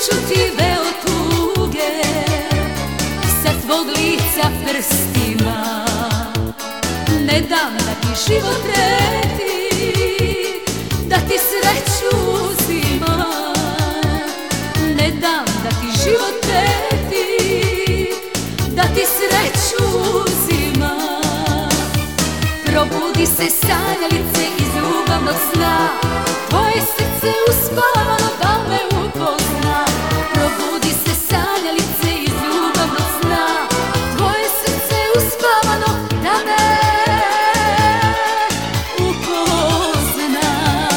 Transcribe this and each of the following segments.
čuti veo tuge sa tvog lica prstima. Ne dam da ti život redi, da ti sreću uzima. Ne dam da ti život redi, da ti sreću uzima. Probudi se sanjalice iz ljubavnog sna, tvoje srce uspavano da me upozna. Probudi se sanjalice iz ljubavnog sna, tvoje srce uspavano da me upozna.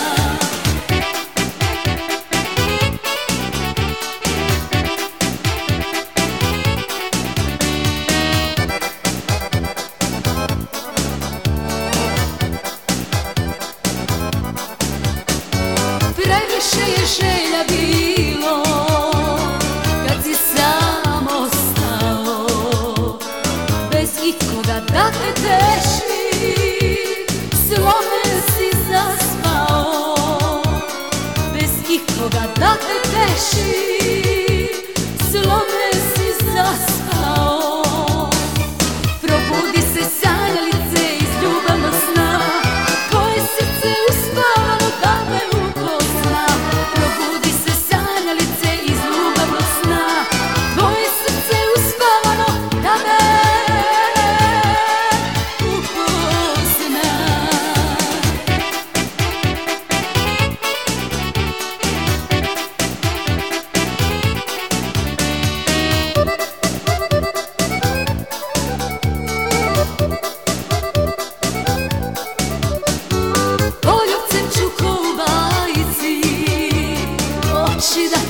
Previše je želja bilo kad si sam ostao, bez ikoga da te teši, slome si zaspao. Bez ikoga da te teši, slome si zaspao. Probudi se sanjalice iz ljubavnog sna, tvoje srce uspavano da me upozna. Probudi se sanjalice iz ljubavnog sna, tvoje srce uspavano da me upozna. Poljubcem ću ko u bajci oči da